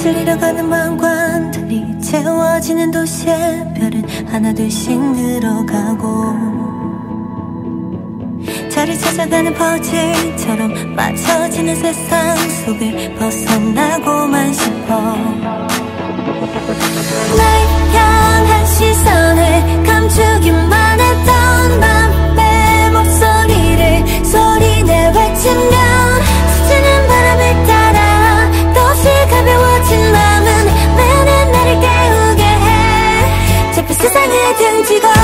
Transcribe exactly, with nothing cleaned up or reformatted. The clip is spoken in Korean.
빛을 잃어가는 마음과 달리 채워지는 도시의 별은 하나둘씩 늘어가고 자리 찾아가는 퍼즐처럼 맞춰지는 세상 속을 벗어나고만 싶어. 날 향한 시선을 감추기만 했던 맘의 목소리를 소리내 외치면 스치는 바람을 따라 또다시 가벼워진 마음은 매년 나를 깨우게 해. 제발 세상에 등지고